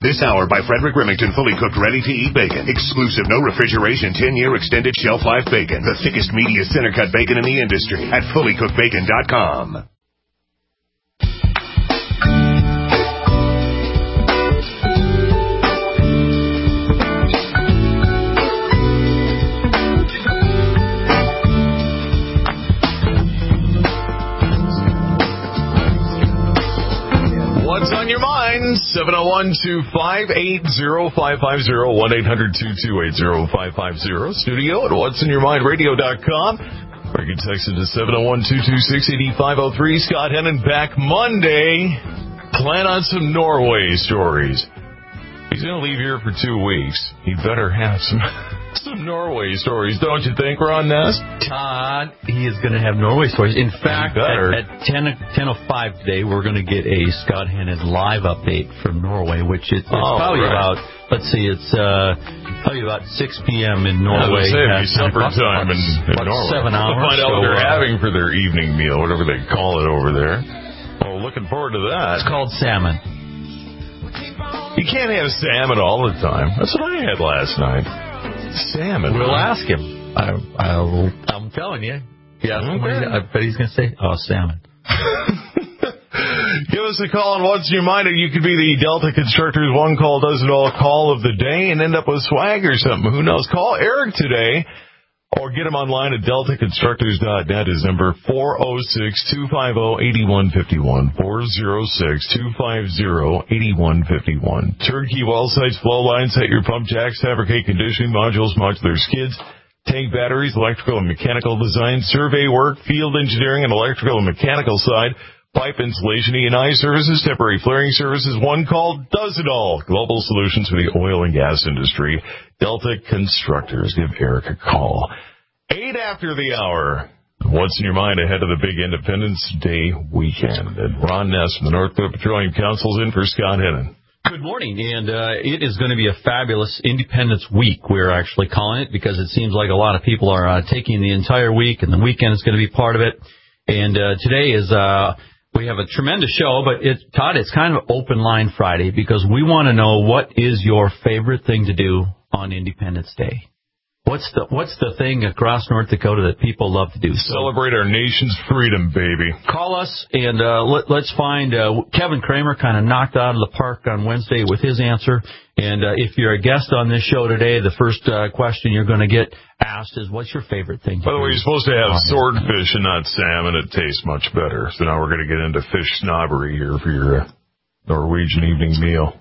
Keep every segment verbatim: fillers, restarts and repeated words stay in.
This hour by Frederick Remington, fully cooked, ready-to-eat bacon. Exclusive, no refrigeration, ten-year extended shelf life bacon. The thickest, meatiest, center-cut bacon in the industry at fully cooked bacon dot com. What's on your mind? seven oh one, two five eight, oh five five oh, one eight hundred, two two eight, oh five five oh. Studio at what's in your mind radio dot com. Or you can text it to seven oh one, two two six, eight five oh three. Scott Hennon back Monday. Plan on some Norway stories. He's going to leave here for two weeks. He better have some some Norway stories, don't you think, Ron Ness? Todd, he is going to have Norway stories. In fact, at, at ten oh five today, we're going to get a Scott Hennon live update from Norway, which is oh, probably right. about, let's see, it's uh, probably about six p.m. in Norway. Yeah, say, supper time in, in Norway. Seven hours. We'll find out so, what they're uh, having for their evening meal, whatever they call it over there. Well, looking forward to that. It's called salmon. You can't have salmon all the time. That's what I had last night. Salmon. We'll ask him. I, I'll, I'm telling you. Yeah, okay. I bet he's going to say, oh, salmon. Give us a call on what's in your mind. You could be the Delta Constructors One Call Does It All call of the day and end up with swag or something. Who knows? Call Eric today. Or get him online at delta constructors dot net. His number four oh six, two five oh, eight one five one. four oh six, two five oh, eight one five one. Turnkey well sites, flow lines, set your pump jacks, fabricate conditioning modules, modular skids, tank batteries, electrical and mechanical design, survey work, field engineering and electrical and mechanical side, pipe installation, E and I services, temporary flaring services. One call does it all. Global solutions for the oil and gas industry. Delta Constructors. Give Eric a call. Eight after the hour. What's in your mind ahead of the big Independence Day weekend? And Ron Ness from the North Dakota Petroleum Council is in for Scott Hennon. Good morning, and uh, it is going to be a fabulous Independence Week, we're actually calling it, because it seems like a lot of people are uh, taking the entire week, and the weekend is going to be part of it. And uh, today is... Uh, We have a tremendous show, but it, Todd, it's kind of open line Friday because we want to know what is your favorite thing to do on Independence Day. What's the what's the thing across North Dakota that people love to do? Celebrate our nation's freedom, baby. Call us and uh, let, let's find uh, Kevin Kramer kind of knocked out of the park on Wednesday with his answer. And uh, if you're a guest on this show today, the first uh, question you're going to get asked is, what's your favorite thing to By the way, do? you're supposed to have swordfish and not salmon. It tastes much better. So now we're going to get into fish snobbery here for your uh, Norwegian evening meal.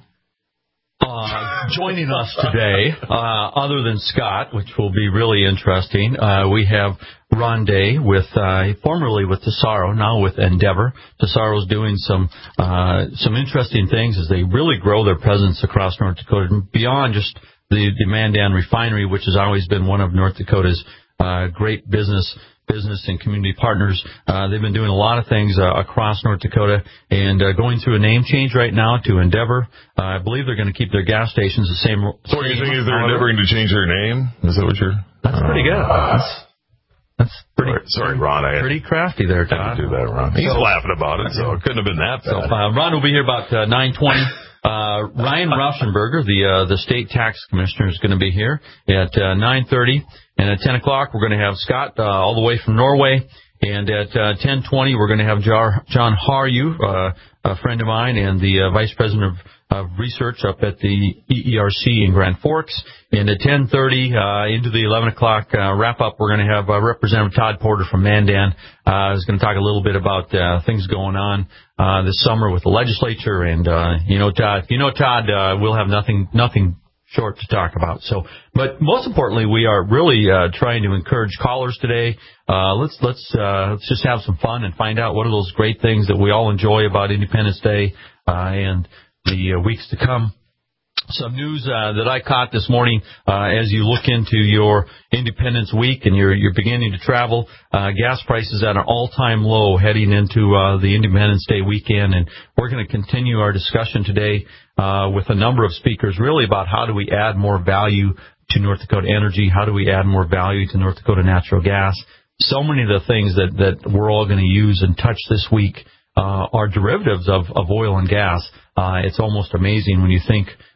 Uh, joining us today, uh, other than Scott, which will be really interesting, uh, we have Ron Day, with uh, formerly with Tesoro, now with Endeavor. Tesoro's doing some uh, some interesting things as they really grow their presence across North Dakota beyond just the, the Mandan refinery, which has always been one of North Dakota's uh, great business business and community partners. Uh, they've been doing a lot of things uh, across North Dakota and uh, going through a name change right now to Endeavor. Uh, I believe they're going to keep their gas stations the same. So what you're saying is they're endeavoring to change their name? Is that what you're... That's uh, pretty good. That's, that's pretty... Sorry, Ron. I pretty crafty there, Todd. I didn't do that, Ron. He's so, laughing about it, so it couldn't have been that bad. So uh, Ron will be here about uh, nine twenty. Uh, Ryan Rauschenberger, the uh, the state tax commissioner, is going to be here at uh, nine thirty. And at ten o'clock, we're going to have Scott uh, all the way from Norway. And at uh, ten twenty, we're going to have Jar- John Harju, uh, a friend of mine, and the uh, vice president of, of research up at the E E R C in Grand Forks. And at ten thirty, uh, into the eleven o'clock uh, wrap-up, we're going to have uh, Representative Todd Porter from Mandan. Uh, who's going to talk a little bit about uh, things going on uh, this summer with the legislature. And, uh, you know, Todd, you know, Todd, uh, we'll have nothing nothing short to talk about. So, but most importantly, we are really uh, trying to encourage callers today. Uh, let's let's uh, let's just have some fun and find out what are those great things that we all enjoy about Independence Day uh, and the uh, weeks to come. Some news uh, that I caught this morning uh, as you look into your Independence Week and you're you're beginning to travel. Uh, gas prices at an all-time low heading into uh, the Independence Day weekend, and we're going to continue our discussion today uh, with a number of speakers, really about how do we add more value to North Dakota energy, how do we add more value to North Dakota natural gas. So many of the things that that we're all going to use and touch this week uh, are derivatives of, of oil and gas. Uh, it's almost amazing when you think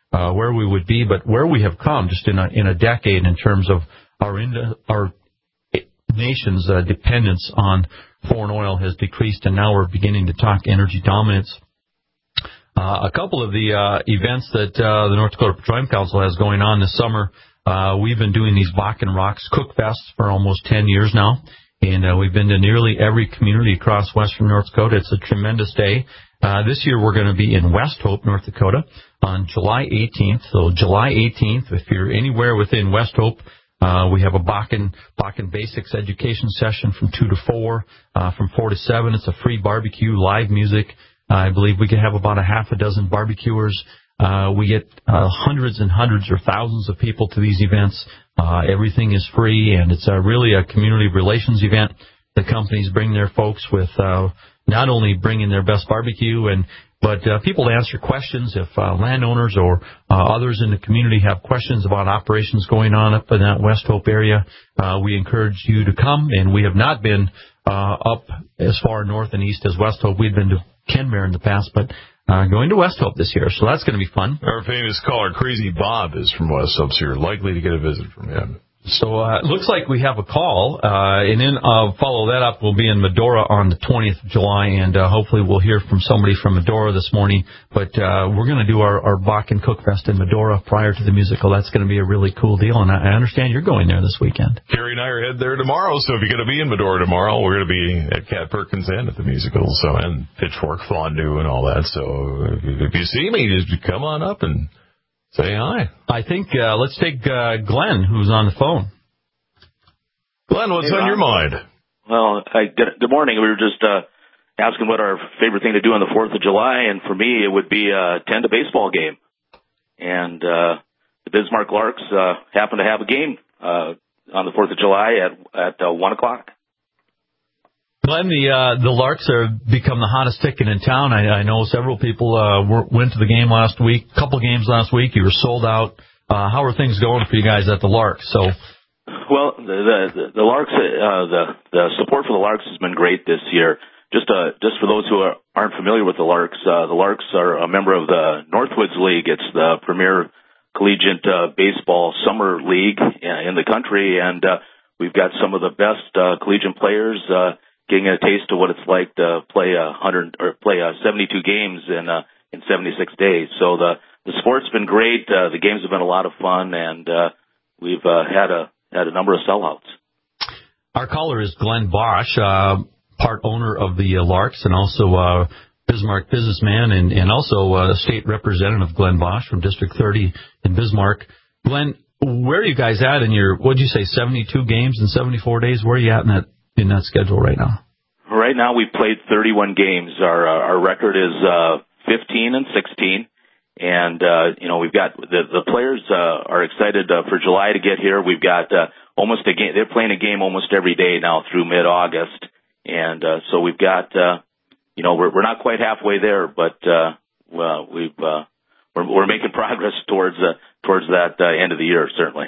uh, where we would be, but where we have come just in a, in a decade in terms of our, in, our nation's uh, dependence on foreign oil has decreased, and now we're beginning to talk energy dominance. Uh, a couple of the uh, events that uh, the North Dakota Petroleum Council has going on this summer, uh, we've been doing these Bakken Rocks Cook Fests for almost ten years now, and uh, we've been to nearly every community across western North Dakota. It's a tremendous day. Uh, this year we're going to be in West Hope, North Dakota, on July eighteenth. So July eighteenth, if you're anywhere within West Hope, Uh, we have a Bakken, Bakken Basics education session from two to four. Uh, from four to seven, it's a free barbecue, live music. Uh, I believe we can have about a half a dozen barbecuers. Uh, we get uh, hundreds and hundreds or thousands of people to these events. Uh, everything is free, and it's a, really a community relations event. The companies bring their folks with uh, not only bringing their best barbecue and But uh, people to answer questions if uh, landowners or uh, others in the community have questions about operations going on up in that West Hope area. Uh, we encourage you to come, and we have not been uh, up as far north and east as West Hope. We've been to Kenmare in the past, but uh, going to West Hope this year, so that's going to be fun. Our famous caller, Crazy Bob, is from West Hope, so you're likely to get a visit from him. So uh, it looks like we have a call, uh, and then uh, follow that up. We'll be in Medora on the twentieth of July, and uh, hopefully we'll hear from somebody from Medora this morning. But uh, we're going to do our, our Bakken Cook Fest in Medora prior to the musical. That's going to be a really cool deal, and I, I understand you're going there this weekend. Carrie and I are headed there tomorrow, so if you're going to be in Medora tomorrow, we're going to be at Cat Perkins and at the musical, so and Pitchfork Fondue and all that. So if you, if you see me, just come on up and say hi. I think uh, let's take uh, Glenn, who's on the phone. Glenn, what's hey, on your mind? Well, I, good, good morning. We were just uh, asking what our favorite thing to do on the fourth of July, and for me it would be uh, attend a baseball game. And uh, the Bismarck Larks uh, happen to have a game uh, on the fourth of July at at uh, one o'clock. Glenn, the uh, the Larks have become the hottest ticket in town. I, I know several people uh, were, went to the game last week, a couple games last week. You were sold out. Uh, how are things going for you guys at the Larks? So. Well, the the, the Larks, uh, the the support for the Larks has been great this year. Just uh, just for those who are, aren't familiar with the Larks, uh, the Larks are a member of the Northwoods League. It's the premier collegiate uh, baseball summer league in the country, and uh, we've got some of the best uh, collegiate players uh, getting a taste of what it's like to play a hundred or play uh, seventy-two games in uh, in seventy-six days. So the the sport's been great. Uh, the games have been a lot of fun, and uh, we've uh, had a had a number of sellouts. Our caller is Glenn Bosch, uh, part owner of the uh, Larks, and also uh, Bismarck businessman, and, and also uh, state representative Glenn Bosch from District thirty in Bismarck. Glenn, where are you guys at in your, what did you say, seventy-two games in seventy-four days? Where are you at in that in that schedule right now? Right now we've played thirty-one games. Our uh, our record is uh, fifteen and sixteen. And, uh, you know, we've got the, the players, uh, are excited, uh, for July to get here. We've got, uh, almost a game, they're playing a game almost every day now through mid-August. And, uh, so we've got, uh, you know, we're, we're not quite halfway there, but, uh, well, we've, uh, we're, we're making progress towards, uh, towards that, uh, end of the year, certainly.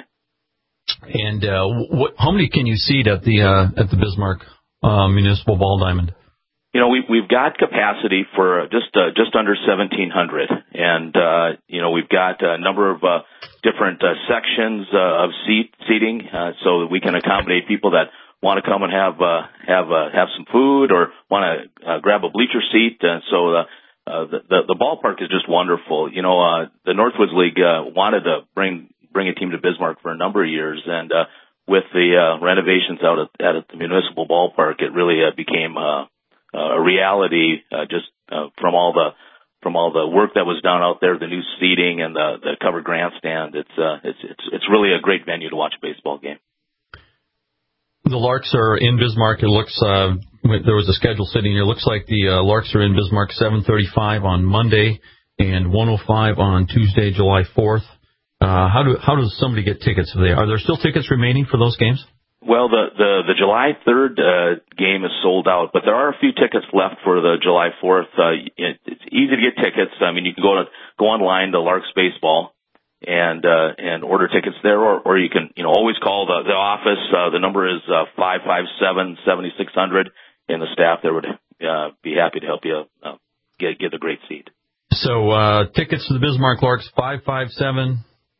And, uh, what, how many can you seat at the, uh, at the Bismarck, uh, Municipal Ball Diamond? You know, we've, we've got capacity for just, uh, just under seventeen hundred. And, uh, you know, we've got a number of, uh, different, uh, sections, uh, of seat, seating, uh, so that we can accommodate people that want to come and have, uh, have, uh, have some food or want to, uh, grab a bleacher seat. And so, uh, uh, the, the, the ballpark is just wonderful. You know, uh, the Northwoods League, uh, wanted to bring, bring a team to Bismarck for a number of years. And, uh, with the, uh, renovations out at, at the municipal ballpark, it really, uh, became, uh, Uh, a reality, uh, just, uh, from all the, from all the work that was done out there, the new seating and the, the covered grandstand. It's, uh, it's, it's, it's really a great venue to watch a baseball game. The Larks are in Bismarck. It looks, uh, there was a schedule sitting here. It looks like the, uh, Larks are in Bismarck seven thirty-five on Monday and one oh five on Tuesday, July fourth. Uh, how do, how does somebody get tickets? Are, they, are there still tickets remaining for those games? Well, the, the, the July third, uh, game is sold out, but there are a few tickets left for the July fourth. Uh, it, it's easy to get tickets. I mean, you can go to, go online to Larks Baseball and, uh, and order tickets there, or, or you can, you know, always call the, the office. Uh, the number is, uh, five five seven, seven six zero zero, and the staff there would, uh, be happy to help you, uh, get, get a great seat. So uh, tickets to the Bismarck Larks, five five seven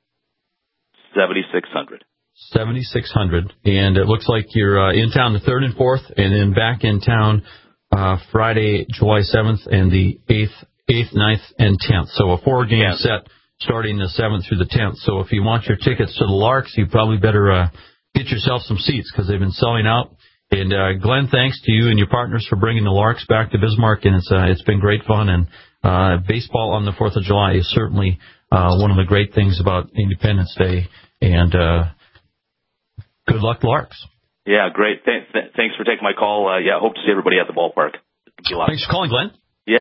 seventy-six hundred. seventy-six hundred. And it looks like you're uh, in town the third and fourth, and then back in town uh, Friday, July seventh, and the eighth, eighth, ninth, and tenth. So a four-game yeah. set starting the seventh through the tenth. So if you want your tickets to the Larks, you probably better uh, get yourself some seats because they've been selling out. And uh, Glenn, thanks to you and your partners for bringing the Larks back to Bismarck, and it's uh, it's been great fun. And uh, baseball on the fourth of July is certainly uh, one of the great things about Independence Day. And uh, good luck, Larks. Yeah, great. Th- th- thanks for taking my call. Uh, yeah, hope to see everybody at the ballpark. Thanks for calling, Glenn. Yeah.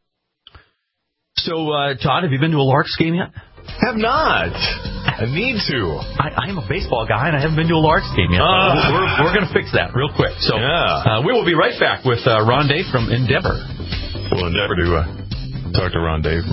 So, uh, Todd, have you been to a Larks game yet? Have not. I need to. I, I am a baseball guy, and I haven't been to a Larks game yet. Uh, we're we're going to fix that real quick. So yeah. uh, we will be right back with uh, Ron Dave from Endeavor. We'll endeavor to uh, talk to Ron Dave.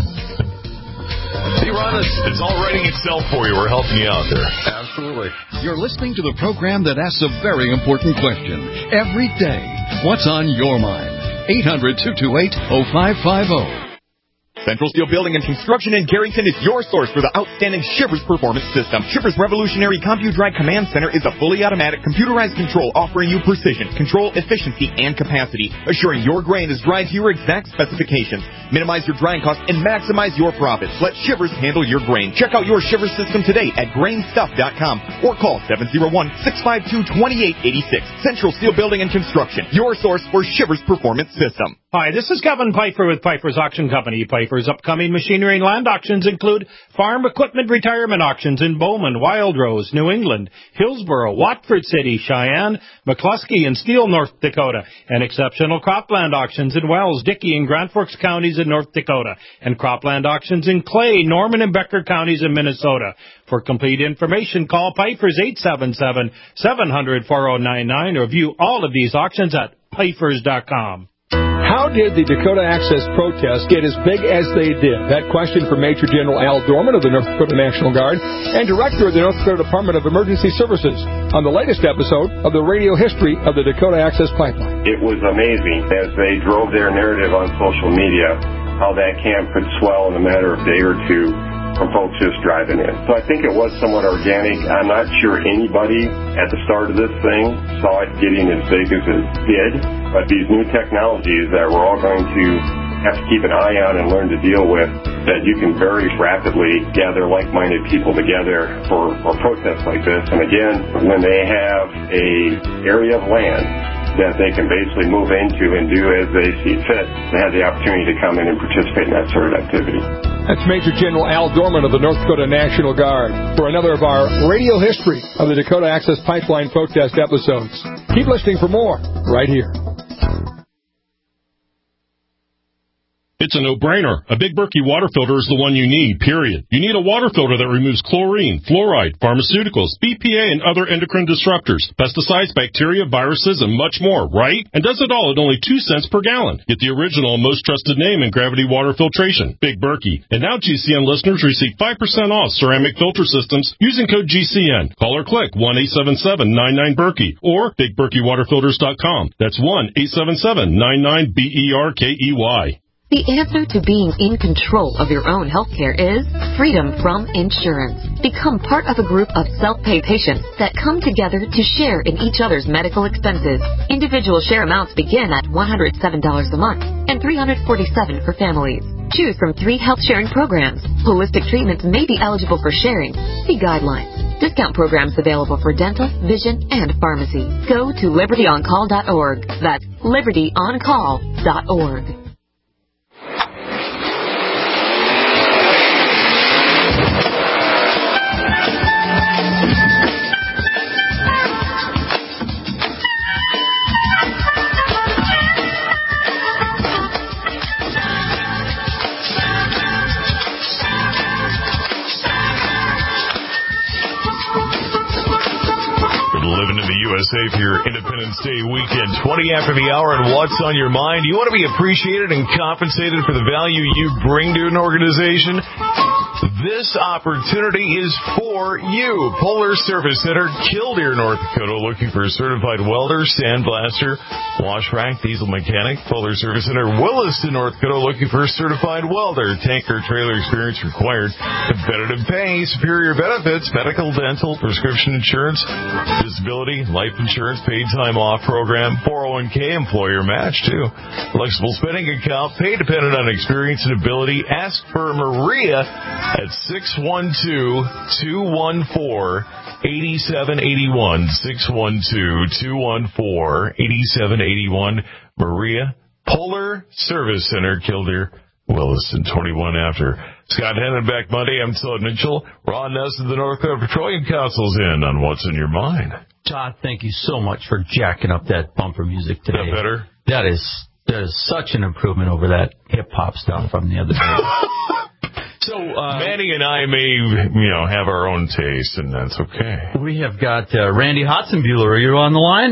See, Ron, it's, it's all writing itself for you. We're helping you out there. Absolutely. You're listening to the program that asks a very important question every day. What's on your mind? eight hundred, two two eight, oh five five oh. Central Steel Building and Construction in Garrington is your source for the outstanding Shivers Performance System. Shivers' revolutionary CompuDrive Command Center is a fully automatic computerized control offering you precision, control, efficiency, and capacity, assuring your grain is dried to your exact specifications. Minimize your drying costs and maximize your profits. Let Shivers handle your grain. Check out your Shivers system today at grain stuff dot com or call seven oh one, six five two, two eight eight six. Central Steel Building and Construction, your source for Shivers Performance System. Hi, this is Kevin Piper with Piper's Auction Company. Piper's upcoming machinery and land auctions include farm equipment retirement auctions in Bowman, Wildrose, New England, Hillsboro, Watford City, Cheyenne, McCluskey, and Steele, North Dakota, and exceptional cropland auctions in Wells, Dickey, and Grand Forks counties in North Dakota, and cropland auctions in Clay, Norman, and Becker counties in Minnesota. For complete information, call Piper's eight seven seven, seven hundred, four oh nine nine or view all of these auctions at pifers dot com. How did the Dakota Access protests get as big as they did? That question from Major General Al Dorman of the North Dakota National Guard and Director of the North Dakota Department of Emergency Services on the latest episode of the radio history of the Dakota Access Pipeline. It was amazing as they drove their narrative on social media, how that camp could swell in a matter of a day or two from folks just driving in. So I think it was somewhat organic. I'm not sure anybody at the start of this thing saw it getting as big as it did, but these new technologies that we're all going to have to keep an eye on and learn to deal with, that you can very rapidly gather like-minded people together for, for protests like this. And again, when they have a area of land that they can basically move into and do as they see fit, they have the opportunity to come in and participate in that sort of activity. That's Major General Al Dorman of the North Dakota National Guard for another of our radio history of the Dakota Access Pipeline protest episodes. Keep listening for more right here. It's a no-brainer. A Big Berkey water filter is the one you need, period. You need a water filter that removes chlorine, fluoride, pharmaceuticals, B P A, and other endocrine disruptors, pesticides, bacteria, viruses, and much more, right? And does it all at only two cents per gallon. Get the original and most trusted name in gravity water filtration, Big Berkey. And now G C N listeners receive five percent off ceramic filter systems using code G C N. Call or click one eight seven seven, nine nine, Berkey or big berkey water filters dot com. That's one eight seven seven, nine nine, B E R K E Y. The answer to being in control of your own healthcare is freedom from insurance. Become part of a group of self-pay patients that come together to share in each other's medical expenses. Individual share amounts begin at one hundred seven dollars a month and three hundred forty-seven dollars for families. Choose from three health sharing programs. Holistic treatments may be eligible for sharing. See guidelines. Discount programs available for dental, vision, and pharmacy. Go to liberty on call dot org. That's liberty on call dot org. U S A for your Independence Day weekend. twenty after the hour, and what's on your mind? You want to be appreciated and compensated for the value you bring to an organization? this opportunity is for you. Polar Service Center, Killdeer, North Dakota, looking for a certified welder, sandblaster, wash rack, diesel mechanic. Polar Service Center, Williston, North Dakota, looking for a certified welder, tanker trailer experience required. Competitive pay, superior benefits, medical, dental, prescription insurance, disability, life insurance, paid time off program, four oh one k, employer match too. Flexible spending account, pay dependent on experience and ability. Ask for Maria at six one two, two one four, eight seven eight one. six one two, two one four, eight seven eight one. Maria, Polar Service Center, Killdeer, Williston, twenty-one after. Scott Hennon back Monday. I'm Todd Mitchell. Ron Ness of the North Dakota Petroleum Council's in on What's in Your Mind. Todd, thank you so much for jacking up that bumper music today. Is that better? That is, that is such an improvement over that hip-hop stuff from the other day. So, uh, Manny and I may, you know, have our own taste, and that's okay. We have got uh, Randy Hotzenbuehler. Are you on the line?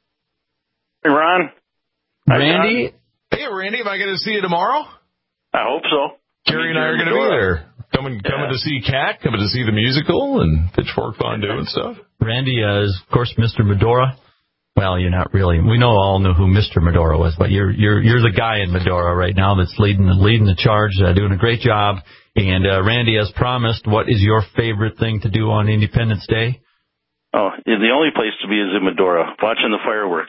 Hey, Ron. Randy? Hey, Randy, am I going to see you tomorrow? I hope so. Jerry and I are going to be there. Coming, yeah. coming to see Cat, coming to see the musical and Pitchfork Fondue and stuff. Randy uh, is, of course, Mister Medora. Well, you're not really. We know all know who Mister Medora was, but you're you're you're the guy in Medora right now that's leading the leading the charge, uh, doing a great job. And uh, Randy, as promised, what is your favorite thing to do on Independence Day? Oh, the only place to be is in Medora, watching the fireworks.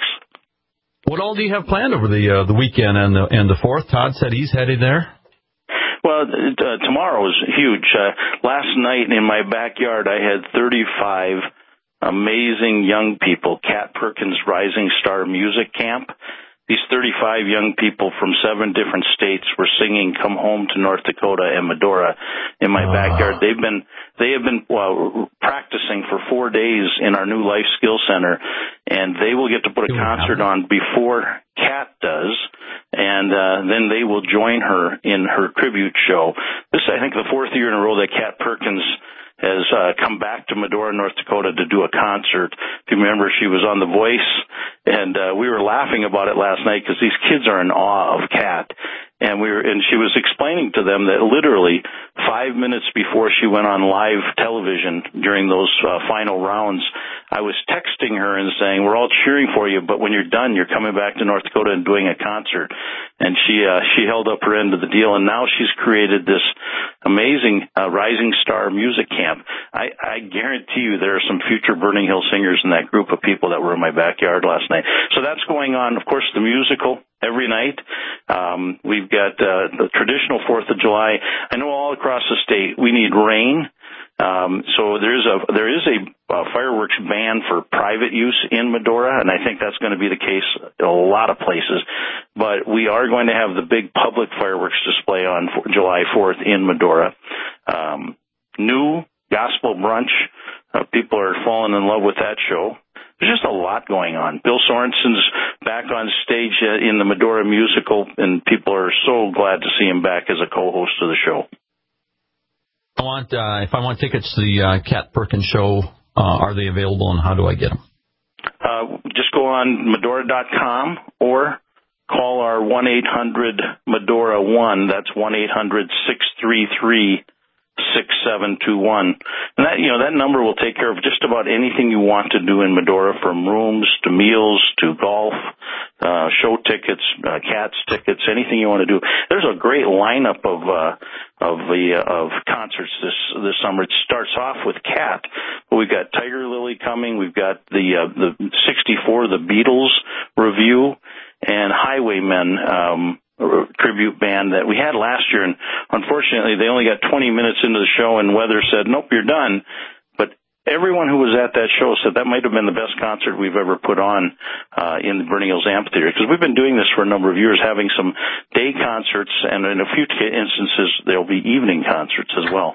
What all do you have planned over the uh, the weekend and the and the fourth? Todd said he's headed there. Well, uh, tomorrow is huge. Uh, last night in my backyard, I had thirty-five amazing young people, Kat Perkins Rising Star Music Camp. These thirty-five young people from seven different states were singing "Come Home to North Dakota" and Medora in my uh. backyard. They've been they have been well, practicing for four days in our new Life Skill Center, and they will get to put a concert on before Kat does, and uh, then they will join her in her tribute show. This is, I think, the fourth year in a row that Kat Perkins has uh, come back to Medora, North Dakota to do a concert. If you remember, she was on The Voice, and uh, we were laughing about it last night because these kids are in awe of Kat. And we were, and she was explaining to them that literally five minutes before she went on live television during those uh, final rounds, I was texting her and saying, "We're all cheering for you, but when you're done, you're coming back to North Dakota and doing a concert." And she uh, she held up her end of the deal, and now she's created this amazing uh, Rising Star Music Camp. I, I guarantee you there are some future Burning Hill singers in that group of people that were in my backyard last night. So that's going on. Of course, the musical every night. Um, we've got uh, the traditional Fourth of July. I know all across the state we need rain. Um, so there is a there is a, a fireworks ban for private use in Medora, and I think that's going to be the case in a lot of places. But we are going to have the big public fireworks display on July fourth in Medora. Um, new gospel brunch. Uh, people are falling in love with that show. There's just a lot going on. Bill Sorensen's back on stage uh, in the Medora musical, and people are so glad to see him back as a co-host of the show. I want, uh, if I want tickets to the uh, Kat Perkins show, uh, are they available, and how do I get them? Uh, just go on Medora dot com or call our one eight hundred Medora one. That's one eight hundred six three three six seven two one. And that, you know, that number will take care of just about anything you want to do in Medora, from rooms to meals to golf, uh, show tickets, uh, cats tickets, anything you want to do. There's a great lineup of, uh, of the, uh, of concerts this, this summer. It starts off with Cat, but we've got Tiger Lily coming. We've got the, uh, the sixty-four, the Beatles review, and Highwaymen, um, tribute band that we had last year, and unfortunately they only got twenty minutes into the show and Weather said, "Nope, you're done." But everyone who was at that show said that might have been the best concert we've ever put on uh, in the Burning Hills Amphitheater, because we've been doing this for a number of years, having some day concerts, and in a few instances there'll be evening concerts as well.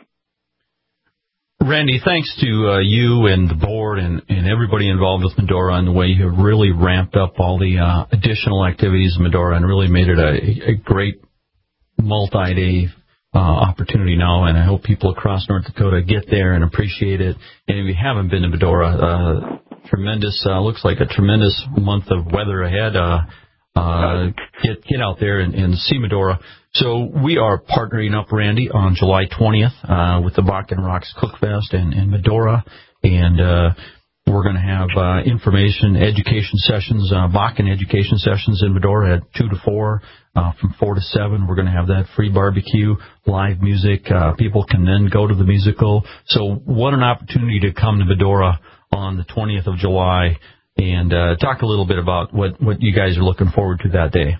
Randy, thanks to uh, you and the board and, and everybody involved with Medora and the way you have really ramped up all the uh, additional activities in Medora and really made it a, a great multi-day uh, opportunity now. And I hope people across North Dakota get there and appreciate it. And if you haven't been to Medora, uh, tremendous, uh, looks like a tremendous month of weather ahead. Uh, uh, get get out there and, and see Medora. So we are partnering up, Randy, on July twentieth uh, with the Bakken Rocks Cook Fest and, and Medora, and uh, we're going to have uh, information, education sessions, uh, Bakken education sessions in Medora at two to four. Uh, from four to seven, we're going to have that free barbecue, live music. Uh, people can then go to the musical. So what an opportunity to come to Medora on the twentieth of July and uh, talk a little bit about what, what you guys are looking forward to that day.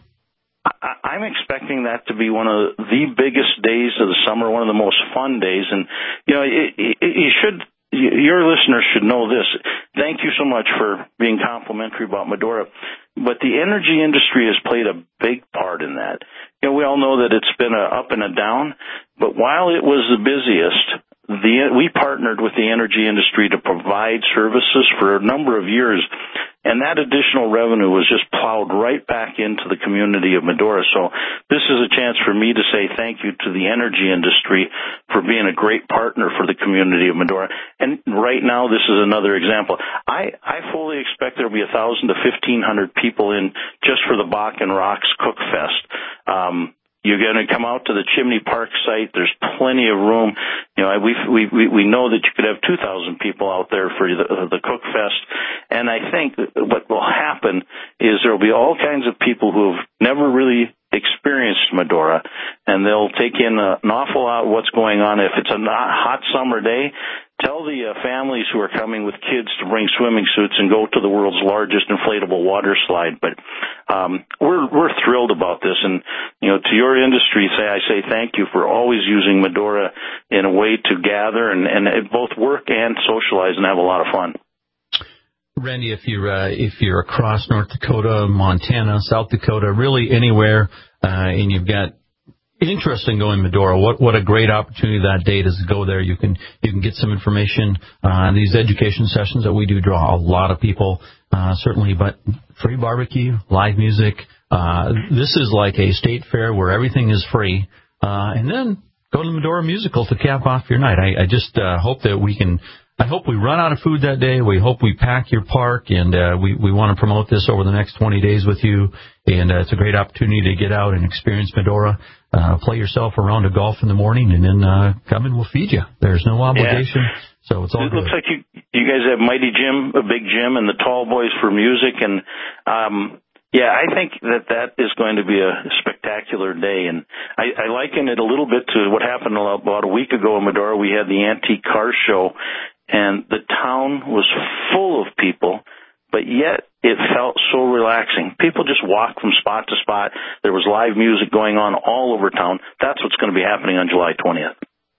I'm expecting that to be one of the biggest days of the summer, one of the most fun days. And, you know, it, it, you should, your listeners should know this. Thank you so much for being complimentary about Medora. But the energy industry has played a big part in that. You know, we all know that it's been a up and a down, but while it was the busiest, the, we partnered with the energy industry to provide services for a number of years, and that additional revenue was just plowed right back into the community of Medora. So this is a chance for me to say thank you to the energy industry for being a great partner for the community of Medora. And right now, this is another example. I, I fully expect there will be one thousand to fifteen hundred people in just for the Bakken Rocks Cook Fest. Um, You're going to come out to the Chimney Park site. There's plenty of room. You know, we we we know that you could have two thousand people out there for the, the Cook Fest. And I think what will happen is there will be all kinds of people who have never really experienced Medora, and they'll take in a, an awful lot of what's going on. If it's a hot summer day, tell the uh, families who are coming with kids to bring swimming suits and go to the world's largest inflatable water slide. But um, we're we're thrilled about this, and you know, to your industry, say I say thank you for always using Medora in a way to gather and, and both work and socialize and have a lot of fun. Randy, if you're uh, if you're across North Dakota, Montana, South Dakota, really anywhere, uh, and you've got interest in going Medora, what what a great opportunity that day is to go there. You can you can get some information on uh, these education sessions that we do draw a lot of people, uh, certainly, but free barbecue, live music. Uh, this is like a state fair where everything is free, uh, and then go to the Medora Musical to cap off your night. I, I just uh, hope that we can. I hope we run out of food that day. We hope we pack your park, and uh, we, we want to promote this over the next twenty days with you. And uh, it's a great opportunity to get out and experience Medora, uh, play yourself around a golf in the morning, and then uh, come and we'll feed you. There's no obligation, yeah. So it's all It good. looks like you you guys have Mighty Jim, a big Jim, and the Tall Boys for music. And, um, yeah, I think that that is going to be a spectacular day. And I, I liken it a little bit to what happened about a week ago in Medora. We had the Antique Car Show, and the town was full of people, but yet it felt so relaxing. People just walked from spot to spot. There was live music going on all over town. That's what's going to be happening on July twentieth.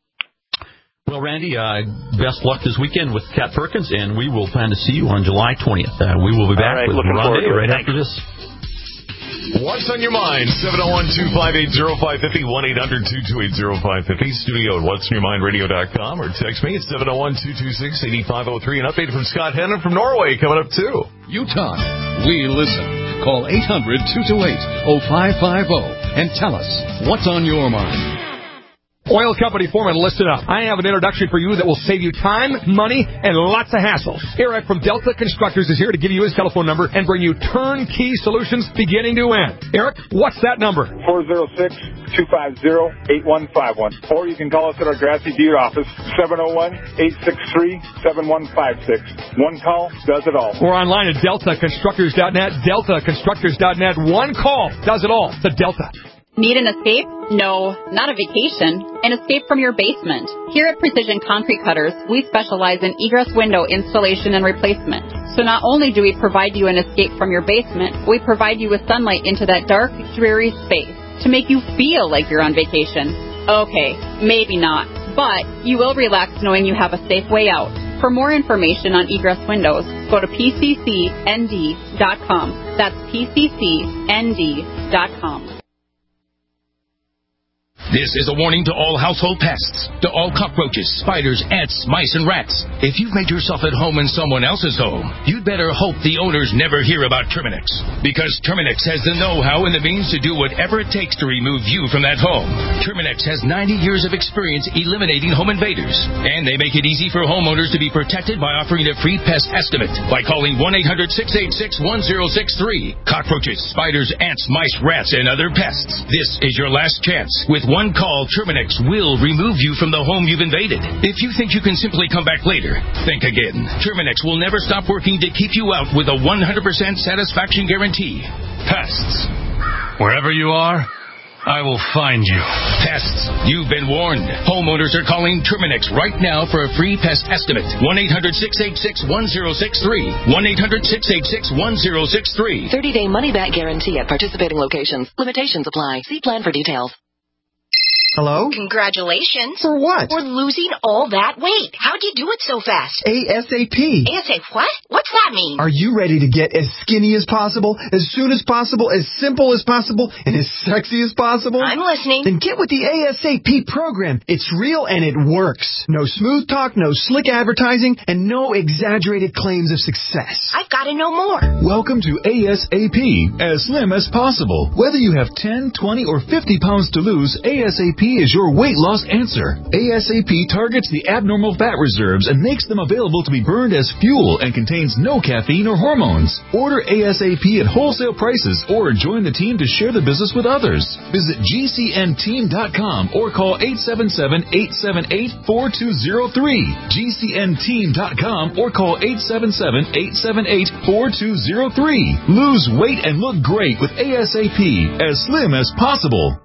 Well, Randy, uh, best luck this weekend with Kat Perkins, and we will plan to see you on July twentieth. Uh, we will be back right, with Ron Day right after this. What's on your mind? seven oh one, two five eight, oh five five oh, one eight hundred, two two eight, oh five five oh, studio at what's on your mind radio dot com, or text me at seven oh one, two two six, eight five oh three. An update from Scott Hennon from Norway coming up, too. You talk. We listen. Call eight hundred, two two eight, oh five five oh and tell us what's on your mind. Oil company foreman, listen up. I have an introduction for you that will save you time, money, and lots of hassle. Eric from Delta Constructors is here to give you his telephone number and bring you turnkey solutions beginning to end. Eric, what's that number? four oh six, two five oh, eight one five one. Or you can call us at our Grassy Butte office, seven oh one, eight six three, seven one five six. One call does it all. Or online at delta constructors dot net, delta constructors dot net. One call does it all. The Delta. Need an escape? No, not a vacation. An escape from your basement. Here at Precision Concrete Cutters, we specialize in egress window installation and replacement. So not only do we provide you an escape from your basement, we provide you with sunlight into that dark, dreary space to make you feel like you're on vacation. Okay, maybe not, but you will relax knowing you have a safe way out. For more information on egress windows, go to P C C N D dot com. That's P C C N D dot com. This is a warning to all household pests, to all cockroaches, spiders, ants, mice, and rats. If you've made yourself at home in someone else's home, you'd better hope the owners never hear about Terminix. Because Terminix has the know-how and the means to do whatever it takes to remove you from that home. Terminix has ninety years of experience eliminating home invaders. And they make it easy for homeowners to be protected by offering a free pest estimate by calling one eight hundred six eight six one zero six three. Cockroaches, spiders, ants, mice, rats, and other pests. This is your last chance. With one call, Terminix will remove you from the home you've invaded. If you think you can simply come back later, think again. Terminix will never stop working to keep you out with a one hundred percent satisfaction guarantee. Pests. Wherever you are, I will find you. Pests, you've been warned. Homeowners are calling Terminix right now for a free pest estimate. one eight hundred six eight six one zero six three. one eight hundred six eight six one zero six three. thirty-day money-back guarantee at participating locations. Limitations apply. See plan for details. Hello? Congratulations. For what? For losing all that weight. How'd you do it so fast? ASAP. ASAP what? What's that mean? Are you ready to get as skinny as possible, as soon as possible, as simple as possible, and as sexy as possible? I'm listening. Then get with the ASAP program. It's real and it works. No smooth talk, no slick advertising, and no exaggerated claims of success. I've got to know more. Welcome to ASAP, as slim as possible. Whether you have ten, twenty, or fifty pounds to lose, ASAP is your weight loss answer. ASAP targets the abnormal fat reserves and makes them available to be burned as fuel and contains no caffeine or hormones. Order ASAP at wholesale prices or join the team to share the business with others. Visit G C N team dot com or call eight seven seven, eight seven eight, four two zero three. G C N team dot com or call eight seven seven, eight seven eight, four two zero three. Lose weight and look great with ASAP, as slim as possible.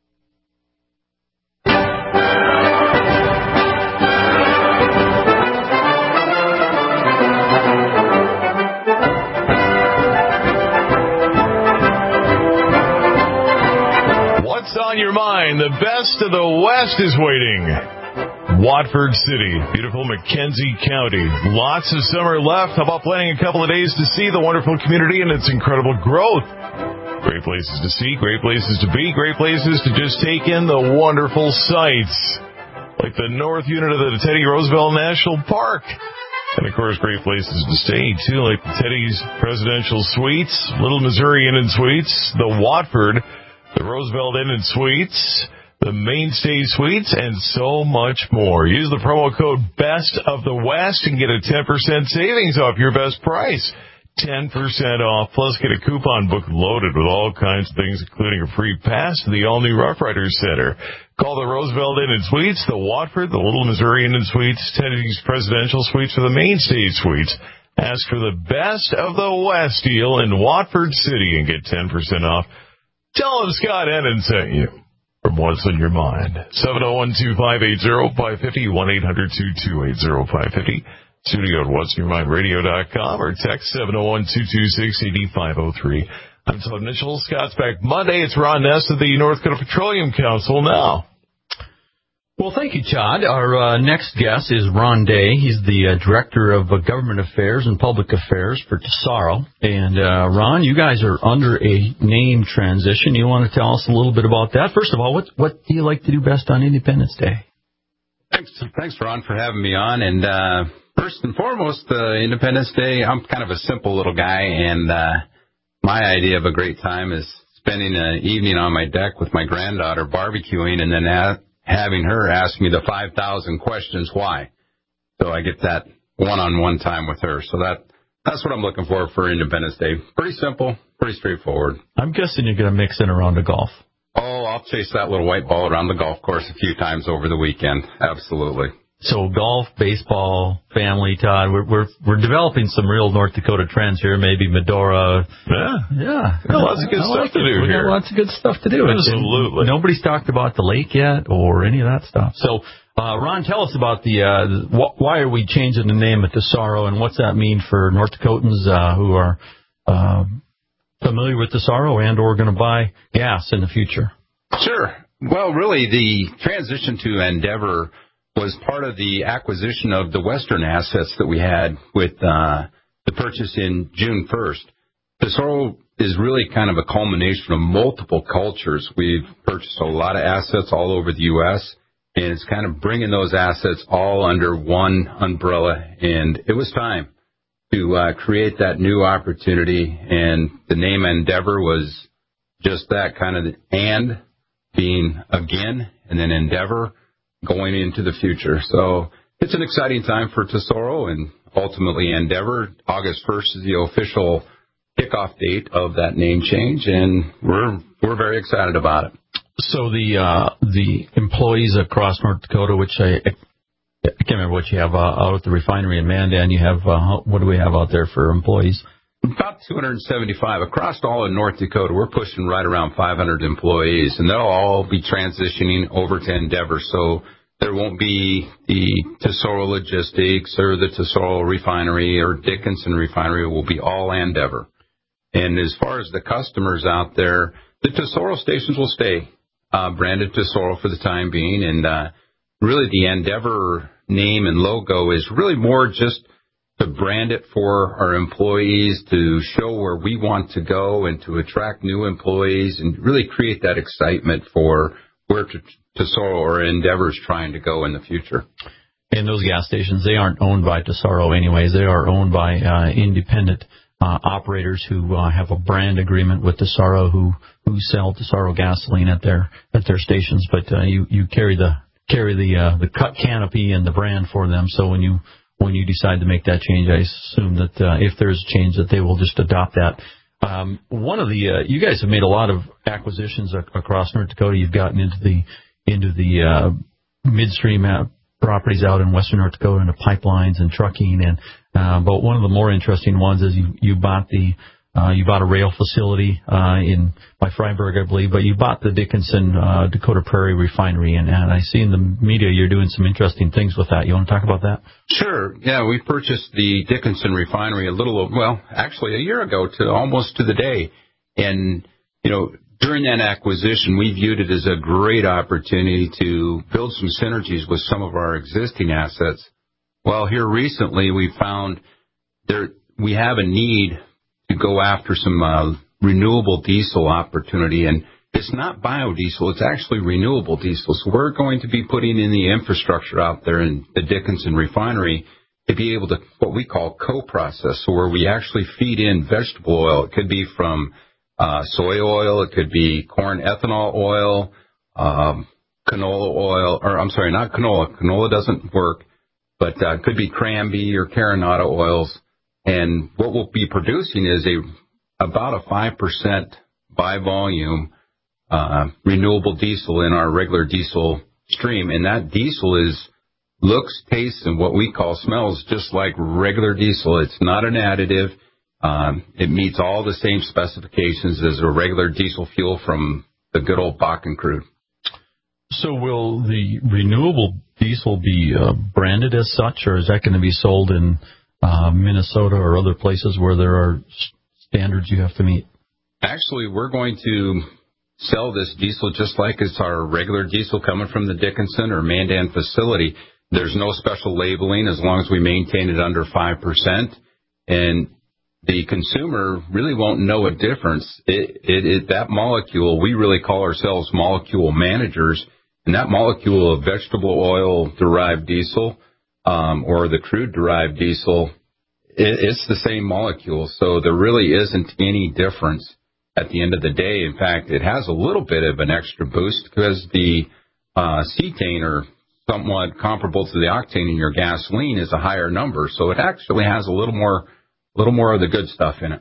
What's on your mind? The best of the West is waiting. Watford City, beautiful Mackenzie County. Lots of summer left. How about planning a couple of days to see the wonderful community and its incredible growth? Great places to see, great places to be, great places to just take in the wonderful sights, like the north unit of the Teddy Roosevelt National Park. And, of course, great places to stay, too, like the Teddy's Presidential Suites, Little Missouri Inn and Suites, the Watford, the Roosevelt Inn and Suites, the Mainstay Suites, and so much more. Use the promo code BEST of the West and get a ten percent savings off your best price. ten percent off, plus get a coupon book loaded with all kinds of things, including a free pass to the all-new Rough Riders Center. Call the Roosevelt Inn and Suites, the Watford, the Little Missouri Inn and Suites, Teddy's Presidential Suites, or the Mainstay Suites. Ask for the best of the West deal in Watford City and get ten percent off. Tell them Scott Ennin sent you from What's on Your Mind. seven oh one, two five eight oh, five five oh, one eight hundred, two two eight oh, five five oh. Studio at whats your mind radio dot com or text seven oh one, two two six, eight five oh three. I'm Todd Mitchell. Scott's back Monday. It's Ron Ness of the North Dakota Petroleum Council now. Well, thank you, Todd. Our uh, next guest is Ron Day. He's the uh, Director of uh, Government Affairs and Public Affairs for Tesoro. And, uh, Ron, you guys are under a name transition. You want to tell us a little bit about that? First of all, what, what do you like to do best on Independence Day? Thanks, thanks, Ron, for having me on. And uh, first and foremost, uh, Independence Day, I'm kind of a simple little guy, and uh, my idea of a great time is spending an evening on my deck with my granddaughter barbecuing and then a- having her ask me the five thousand questions why. So I get that one-on-one time with her. So that that's what I'm looking for for Independence Day. Pretty simple, pretty straightforward. I'm guessing you're going to mix in a round of golf. Oh, I'll chase that little white ball around the golf course a few times over the weekend. Absolutely. So golf, baseball, family, Todd, we're we're we're developing some real North Dakota trends here. Maybe Medora. Yeah, yeah. Got lots of good I stuff like to it. do we here. got lots of good stuff to do. Absolutely. And nobody's talked about the lake yet or any of that stuff. So, uh, Ron, tell us about the uh, wh- why are we changing the name of Tesoro, and what's that mean for North Dakotans uh, who are uh, familiar with Tesoro and or going to buy gas in the future? Sure. Well, really, the transition to Endeavor was part of the acquisition of the Western assets that we had with uh, the purchase in June first. Tesoro is really kind of a culmination of multiple cultures. We've purchased a lot of assets all over the U S, and it's kind of bringing those assets all under one umbrella. And it was time to uh, create that new opportunity. And the name Endeavor was just that, kind of the and being again, and then Endeavor going into the future. So it's an exciting time for Tesoro and ultimately Endeavor. August first is the official kickoff date of that name change, and we're we're very excited about it. So the uh, the employees across North Dakota, which I, I can't remember what you have uh, out at the refinery in Mandan. You have uh, what do we have out there for employees? About two hundred seventy-five across all of North Dakota. We're pushing right around five hundred employees, and they'll all be transitioning over to Endeavor. So there won't be the Tesoro Logistics or the Tesoro Refinery or Dickinson Refinery. It will be all Endeavor. And as far as the customers out there, the Tesoro stations will stay uh, branded Tesoro for the time being. And uh, really the Endeavor name and logo is really more just to brand it for our employees, to show where we want to go and to attract new employees and really create that excitement for where Tesoro or Endeavor is trying to go in the future. And those gas stations, they aren't owned by Tesoro anyways. They are owned by uh, independent Uh, operators who uh, have a brand agreement with Tesoro, who who sell Tesoro gasoline at their at their stations. But uh, you you carry the carry the uh, the cut canopy and the brand for them. So when you when you decide to make that change, I assume that uh, if there's a change, that they will just adopt that. Um, one of the uh, you guys have made a lot of acquisitions ac- across North Dakota. You've gotten into the into the uh, midstream uh, properties out in western North Dakota, into pipelines and trucking, and uh, but one of the more interesting ones is you you bought the uh, you bought a rail facility uh, in by Freiburg, I believe, but you bought the Dickinson uh, Dakota Prairie Refinery, and, and I see in the media you're doing some interesting things with that. You want to talk about that? Sure. Yeah, we purchased the Dickinson Refinery a little, well, actually a year ago, to almost to the day, and you know. During that acquisition, we viewed it as a great opportunity to build some synergies with some of our existing assets. Well, here recently we found there we have a need to go after some uh, renewable diesel opportunity, and it's not biodiesel, it's actually renewable diesel. So we're going to be putting in the infrastructure out there in the Dickinson Refinery to be able to, what we call co-process, so where we actually feed in vegetable oil. It could be from Uh, soy oil, it could be corn ethanol oil, um, canola oil, or I'm sorry, not canola. Canola doesn't work, but uh, it could be cranberry or carinata oils. And what we'll be producing is a about a five percent by volume uh, renewable diesel in our regular diesel stream. And that diesel is looks, tastes, and what we call smells just like regular diesel. It's not an additive. Um, it meets all the same specifications as a regular diesel fuel from the good old Bakken crude. So will the renewable diesel be uh, branded as such, or is that going to be sold in uh, Minnesota or other places where there are standards you have to meet? Actually, we're going to sell this diesel just like it's our regular diesel coming from the Dickinson or Mandan facility. There's no special labeling as long as we maintain it under five percent. And the consumer really won't know a difference. It, it, it, that molecule, we really call ourselves molecule managers, and that molecule of vegetable oil-derived diesel um, or the crude-derived diesel, it, it's the same molecule, so there really isn't any difference at the end of the day. In fact, it has a little bit of an extra boost because the uh, cetane, or somewhat comparable to the octane in your gasoline, is a higher number, so it actually has a little more A little more of the good stuff in it.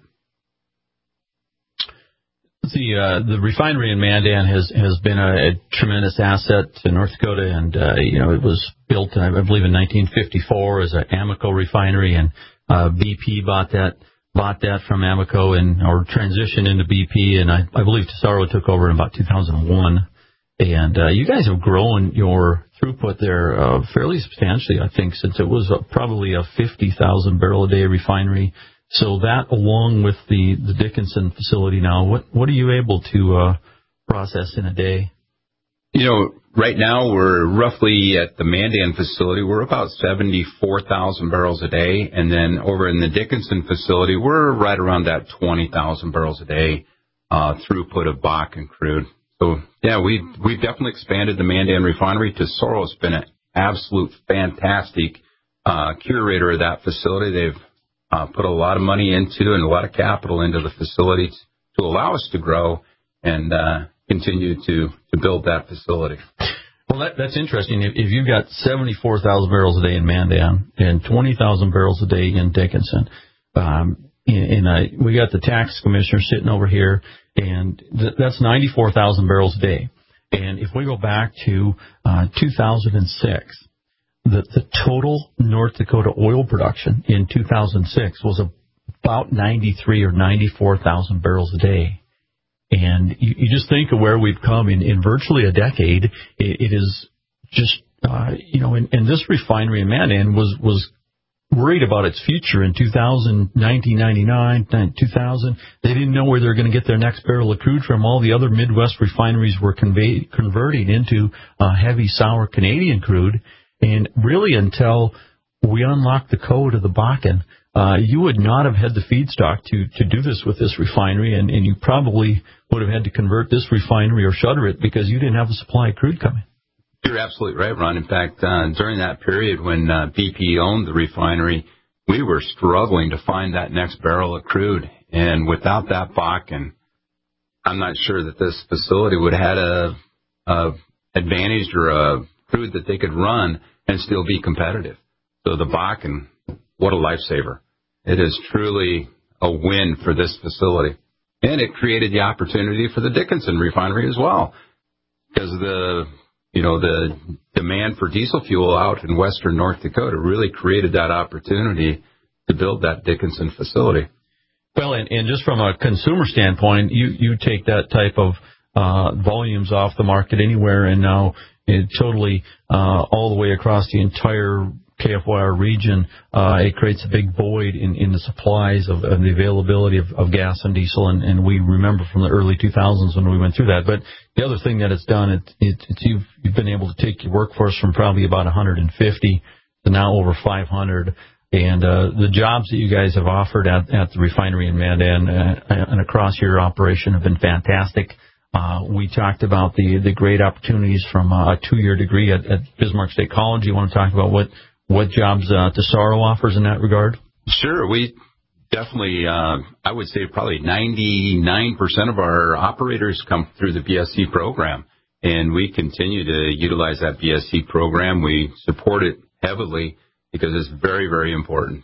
The uh, the refinery in Mandan has has been a, a tremendous asset to North Dakota, and uh, you know it was built, I believe, in nineteen fifty-four as an Amoco refinery, and uh, B P bought that bought that from Amoco and or transitioned into B P, and I, I believe Tesoro took over in about two thousand one. And uh, you guys have grown your throughput there uh, fairly substantially, I think, since it was uh, probably a fifty thousand barrel a day refinery. So that, along with the, the Dickinson facility now, what what are you able to uh, process in a day? You know, right now we're roughly at the Mandan facility, we're about seventy-four thousand barrels a day. And then over in the Dickinson facility, we're right around that twenty thousand barrels a day uh, throughput of Bakken crude. So, yeah, we've, we've definitely expanded the Mandan refinery. Tesoro has been an absolute fantastic uh, curator of that facility. They've uh, put a lot of money into and a lot of capital into the facility to allow us to grow and uh, continue to, to build that facility. Well, that, that's interesting. If, if you've got seventy-four thousand barrels a day in Mandan and twenty thousand barrels a day in Dickinson, um, and, and I, we got the tax commissioner sitting over here, and th- that's ninety-four thousand barrels a day. And if we go back to uh, two thousand six, the, the total North Dakota oil production in two thousand six was about ninety-three or ninety-four thousand barrels a day. And you, you just think of where we've come in, in virtually a decade. It, it is just, uh, you know, and, and this refinery in Mandan was, was worried about its future in two thousand, nineteen ninety-nine, two thousand. They didn't know where they were going to get their next barrel of crude from. All the other Midwest refineries were convey, converting into uh, heavy sour Canadian crude. And really until we unlocked the code of the Bakken, Uh, you would not have had the feedstock to, to do this with this refinery, and, and you probably would have had to convert this refinery or shutter it because you didn't have a supply of crude coming. You're absolutely right, Ron. In fact, uh, during that period when uh, B P owned the refinery, we were struggling to find that next barrel of crude. And without that Bakken, I'm not sure that this facility would have had a, a advantage or a crude that they could run and still be competitive. So the Bakken, what a lifesaver. It is truly a win for this facility. And it created the opportunity for the Dickinson refinery as well. Because the, you know, the demand for diesel fuel out in western North Dakota really created that opportunity to build that Dickinson facility. Well, and, and just from a consumer standpoint, you, you take that type of uh, volumes off the market anywhere, and now it totally uh, all the way across the entire K F Y R region, uh, it creates a big void in, in the supplies of, of the availability of, of gas and diesel, and, and we remember from the early two thousands when we went through that. But the other thing that it's done, it, it, it's you've, you've been able to take your workforce from probably about one hundred fifty to now over five hundred, and uh, the jobs that you guys have offered at, at the refinery in Mandan uh, and across your operation have been fantastic. Uh, we talked about the, the great opportunities from uh, a two-year degree at, at Bismarck State College. You want to talk about what What jobs uh, Tesoro offers in that regard? Sure. We definitely, uh, I would say probably ninety-nine percent of our operators come through the B S C program, and we continue to utilize that B S C program. We support it heavily because it's very, very important.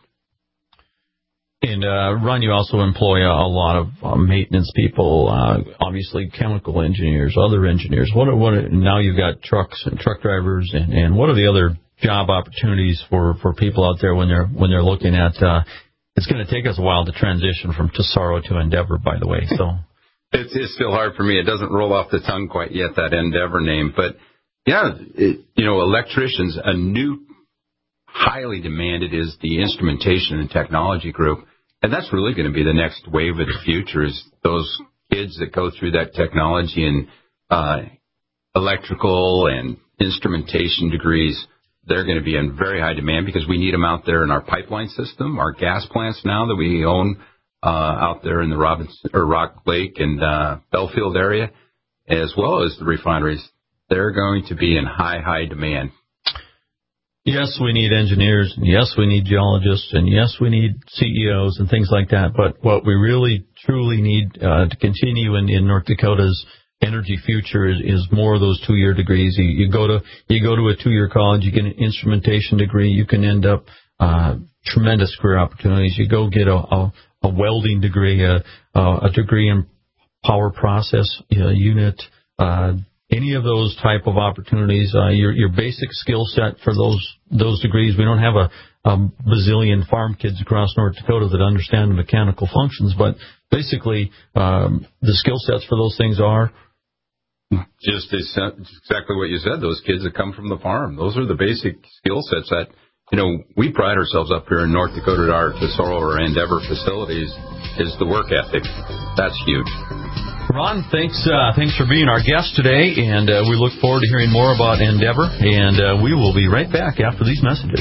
And, uh, Ron, you also employ a, a lot of uh, maintenance people, uh, obviously chemical engineers, other engineers. What are, what are, now you've got trucks and truck drivers, and, and what are the other job opportunities for, for people out there when they're when they're looking at? Uh, it's going to take us a while to transition from Tesoro to Endeavor, by the way. So it's, it's still hard for me. It doesn't roll off the tongue quite yet, that Endeavor name. But yeah, it, you know, electricians. A new, highly demanded is the instrumentation and technology group, and that's really going to be the next wave of the future. Is those kids that go through that technology and uh, electrical and instrumentation degrees. They're going to be in very high demand because we need them out there in our pipeline system, our gas plants now that we own uh, out there in the Robinson or Rock Lake and uh, Belfield area, as well as the refineries. They're going to be in high, high demand. Yes, we need engineers, and yes, we need geologists, and yes, we need C E Os and things like that. But what we really, truly need uh, to continue in, in North Dakota's energy future is, is more of those two-year degrees. You, you go to you go to a two-year college, you get an instrumentation degree, you can end up uh, tremendous career opportunities. You go get a, a, a welding degree, a, a degree in power process you know, unit, uh, any of those type of opportunities. Uh, your your basic skill set for those those degrees. We don't have a, a bazillion farm kids across North Dakota that understand the mechanical functions, but basically um, the skill sets for those things are. Just exactly what you said. Those kids that come from the farm, those are the basic skill sets that, you know, we pride ourselves up here in North Dakota at our Tesoro or Endeavor facilities is the work ethic. That's huge. Ron, thanks uh, thanks for being our guest today, and uh, we look forward to hearing more about Endeavor, and uh, we will be right back after these messages.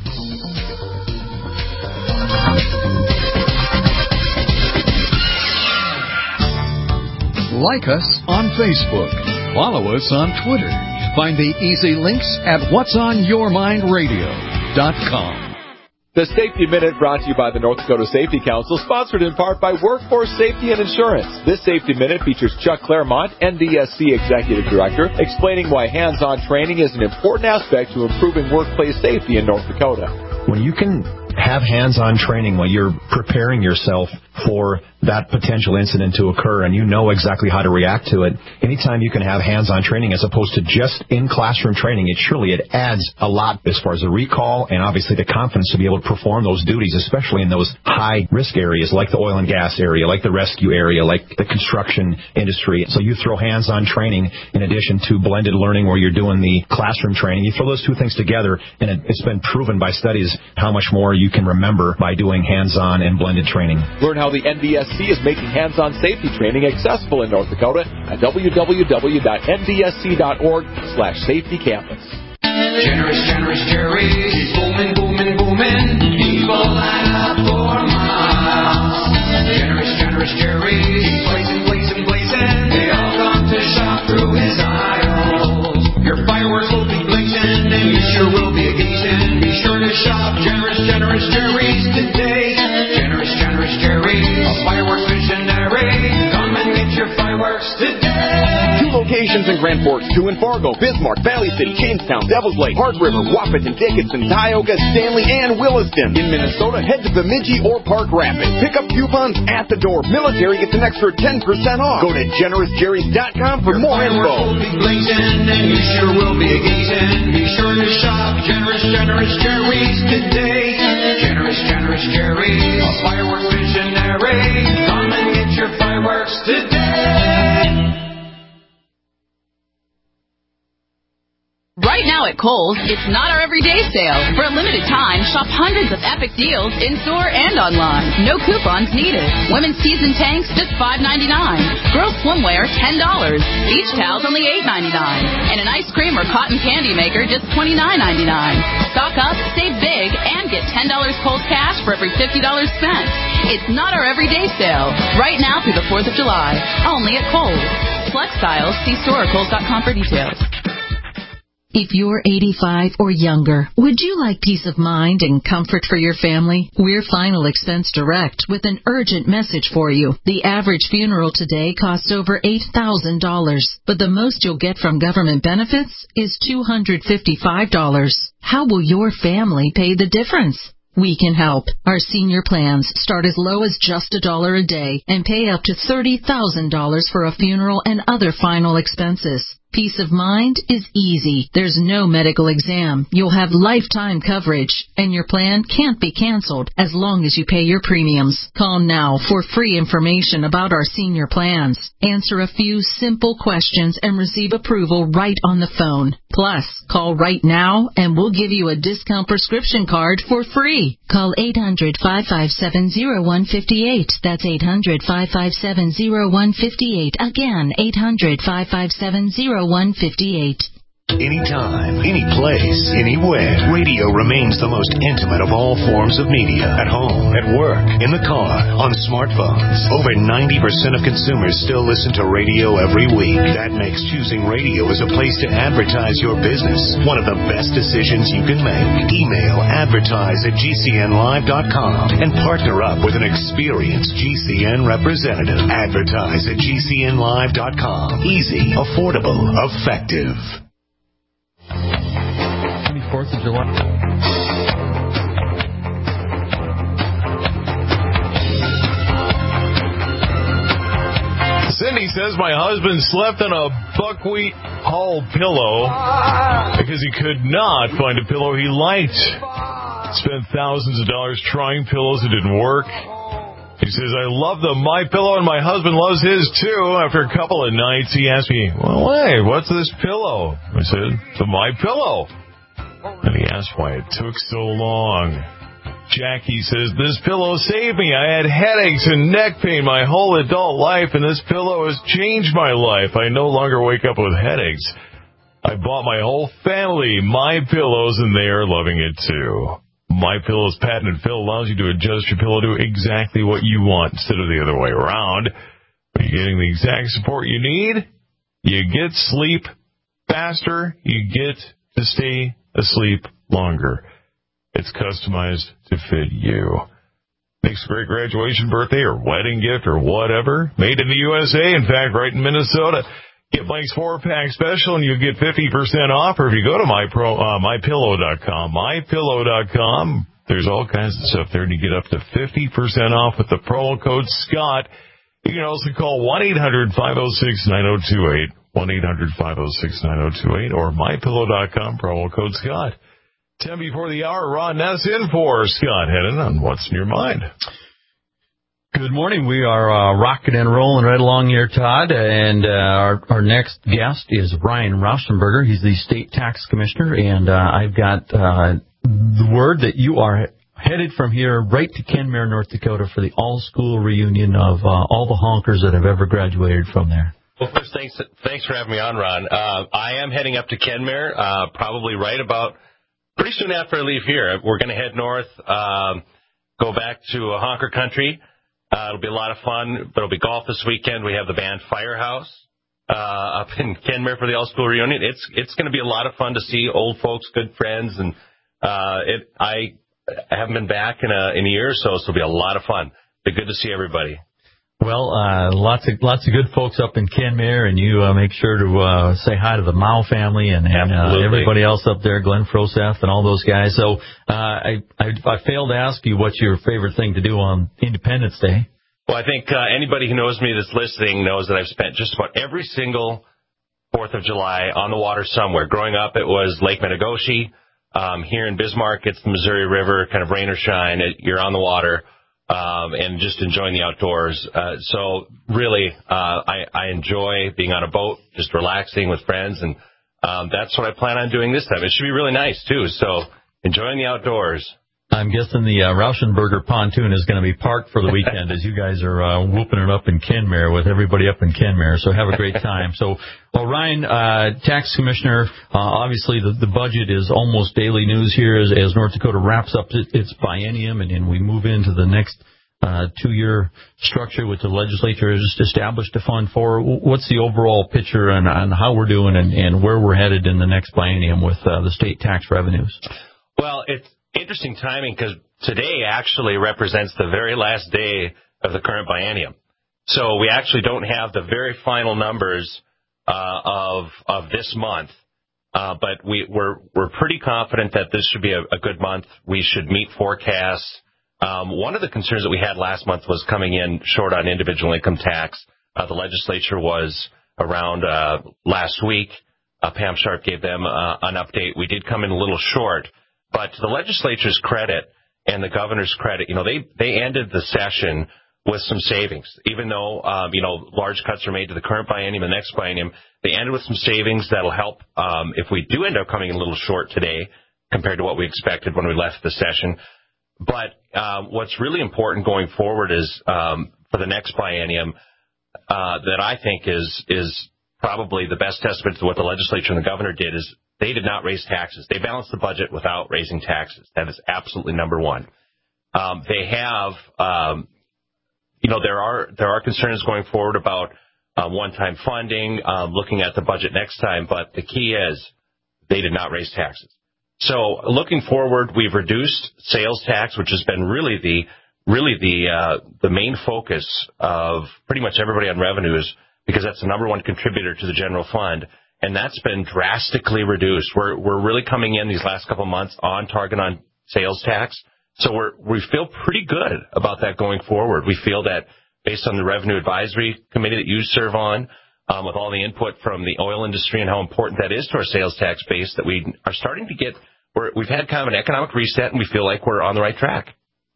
Like us on Facebook. Follow us on Twitter. Find the easy links at whats on your mind radio dot com. The Safety Minute brought to you by the North Dakota Safety Council, sponsored in part by Workforce Safety and Insurance. This Safety Minute features Chuck Claremont, N D S C Executive Director, explaining why hands-on training is an important aspect to improving workplace safety in North Dakota. When you can have hands-on training while you're preparing yourself for that potential incident to occur and you know exactly how to react to it, anytime you can have hands-on training as opposed to just in classroom training, it surely it adds a lot as far as the recall and obviously the confidence to be able to perform those duties, especially in those high-risk areas like the oil and gas area, like the rescue area, like the construction industry. So you throw hands-on training in addition to blended learning where you're doing the classroom training. You throw those two things together, and it, it's been proven by studies how much more you can remember by doing hands-on and blended training. Learn how the N D S C is making hands-on safety training accessible in North Dakota at w w w dot n d s c dot org slash safety campus. Generous, generous Jerry's, he's booming, booming, booming. People line up for miles. Generous, generous Jerry's, he's blazing, blazing, blazing. They all come to shop through his aisles. Your fireworks will be blazing, and you sure will be a gazing. Be sure to shop Generous, generous Jerry's today. Generous, generous Jerry's, a fireworks visionary. Come and get your fireworks today. Two locations in Grand Forks, two in Fargo, Bismarck, Valley City, Jamestown, Devils Lake, Hard River, Wahpeton, Dickinson, Tioga, Stanley, and Williston. In Minnesota, head to Bemidji or Park Rapids. Pick up coupons at the door. Military gets an extra ten percent off. Go to generous jerry's dot com for your more info. Will be blazing, and you sure will be a gazing. Be sure to shop Generous, generous Jerry's today. Generous, generous Jerry's, a fireworks visionary. Come and get your fireworks today. Right now at Kohl's, it's not our everyday sale. For a limited time, shop hundreds of epic deals in-store and online. No coupons needed. Women's tees and tanks, just five ninety-nine. Girls swimwear, ten dollars. Beach towels, only eight ninety-nine. And an ice cream or cotton candy maker, just twenty-nine ninety-nine. Stock up, save big, and get ten dollars Kohl's cash for every fifty dollars spent. It's not our everyday sale. Right now through the fourth of July. Only at Kohl's. Flex styles, see store or kohls dot com for details. If you're eighty-five or younger, would you like peace of mind and comfort for your family? We're Final Expense Direct with an urgent message for you. The average funeral today costs over eight thousand dollars, but the most you'll get from government benefits is two hundred fifty-five dollars. How will your family pay the difference? We can help. Our senior plans start as low as just a dollar a day and pay up to thirty thousand dollars for a funeral and other final expenses. Peace of mind is easy. There's no medical exam. You'll have lifetime coverage, and your plan can't be canceled as long as you pay your premiums. Call now for free information about our senior plans. Answer a few simple questions and receive approval right on the phone. Plus, call right now and we'll give you a discount prescription card for free. Call eight hundred, five five seven, zero one five eight. That's eight hundred, five five seven, zero one five eight. Again, eight hundred, five five seven, zero one five eight. Anytime, any place, anywhere, radio remains the most intimate of all forms of media. At home, at work, in the car, on smartphones. Over ninety percent of consumers still listen to radio every week. That makes choosing radio as a place to advertise your business one of the best decisions you can make. Email advertise at g c n live dot com and partner up with an experienced G C N representative. Advertise at g c n live dot com. Easy, affordable, effective. fourth of July. Cindy says my husband slept on a buckwheat hull pillow because he could not find a pillow he liked. Spent thousands of dollars trying pillows. It didn't work. He says, I love the My Pillow, and my husband loves his, too. After a couple of nights, he asked me, well, hey, what's this pillow? I said, the My Pillow. And he asked why it took so long. Jackie says, this pillow saved me. I had headaches and neck pain my whole adult life, and this pillow has changed my life. I no longer wake up with headaches. I bought my whole family My Pillows, and they are loving it too. My Pillow's patented fill allows you to adjust your pillow to exactly what you want instead of the other way around. Are you getting the exact support you need? You get sleep faster. You get to stay asleep longer. It's customized to fit you. Makes a great graduation, birthday, or wedding gift, or whatever. Made in the U S A, in fact, right in Minnesota. Get Mike's four-pack special, and you'll get fifty percent off. Or if you go to my pro, uh, my pillow dot com, my pillow dot com, there's all kinds of stuff there, and you get up to fifty percent off with the promo code SCOTT. You can also call one eight hundred five oh six nine oh two eight, one eight hundred five oh six nine oh two eight, or my pillow dot com, promo code SCOTT. Ten before the hour, Ron Ness in for Scott Hedden on What's in Your Mind. Good morning. We are uh, rocking and rolling right along here, Todd, and uh, our, our next guest is Ryan Rauschenberger. He's the state tax commissioner, and uh, I've got uh, the word that you are headed from here right to Kenmare, North Dakota for the all-school reunion of uh, all the honkers that have ever graduated from there. Well, first, thanks thanks for having me on, Ron. Uh, I am heading up to Kenmare, uh, probably right about pretty soon after I leave here. We're going to head north, um, go back to uh, honker country. Uh, it'll be a lot of fun, but it'll be golf this weekend. We have the band Firehouse uh, up in Kenmare for the all-school reunion. It's it's going to be a lot of fun to see old folks, good friends, and uh, it. I haven't been back in a in a year or so, so it'll be a lot of fun. Be good to see everybody. Well, uh, lots of lots of good folks up in Kenmare, and you uh, make sure to uh, say hi to the Mao family and, and uh, everybody else up there, Glenn Froseth and all those guys. So uh, I, I I failed to ask you what's your favorite thing to do on Independence Day. Well, I think uh, anybody who knows me that's listening knows that I've spent just about every single Fourth of July on the water somewhere. Growing up, it was Lake Metagoshi. Um, here in Bismarck, it's the Missouri River, kind of rain or shine. It, you're on the water. Um, and just enjoying the outdoors. Uh, so really, uh, I, I enjoy being on a boat, just relaxing with friends, and um, that's what I plan on doing this time. It should be really nice, too, so enjoying the outdoors. I'm guessing the uh, Rauschenberger pontoon is going to be parked for the weekend as you guys are uh, whooping it up in Kenmare with everybody up in Kenmare, so have a great time. So, well, Ryan, uh, tax commissioner, uh, obviously the, the budget is almost daily news here as, as North Dakota wraps up its biennium and, and we move into the next uh, two-year structure with the legislature just established a fund for. What's the overall picture on, on how we're doing and, and where we're headed in the next biennium with uh, the state tax revenues? Well, it's interesting timing because today actually represents the very last day of the current biennium. So we actually don't have the very final numbers uh, of of this month, uh, but we, we're we're pretty confident that this should be a, a good month. We should meet forecasts. Um, one of the concerns that we had last month was coming in short on individual income tax. Uh, the legislature was around uh, last week. Uh, Pam Sharp gave them uh, an update. We did come in a little short. But to the legislature's credit and the governor's credit, you know, they, they ended the session with some savings. Even though, um, you know, large cuts are made to the current biennium and the next biennium, they ended with some savings that'll help um, if we do end up coming in a little short today compared to what we expected when we left the session. But uh, what's really important going forward is um, for the next biennium uh, that I think is is probably the best testament to what the legislature and the governor did is they did not raise taxes. They balanced the budget without raising taxes. That is absolutely number one. Um, they have, um, you know, there are there are concerns going forward about uh, one-time funding, um, looking at the budget next time. But the key is they did not raise taxes. So looking forward, we've reduced sales tax, which has been really the really the uh, the main focus of pretty much everybody on revenues because that's the number one contributor to the general fund. And that's been drastically reduced. We're we're really coming in these last couple of months on target on sales tax. So we're we feel pretty good about that going forward. We feel that based on the Revenue Advisory Committee that you serve on, um, with all the input from the oil industry and how important that is to our sales tax base, that we are starting to get. We're, we've had kind of an economic reset, and we feel like we're on the right track.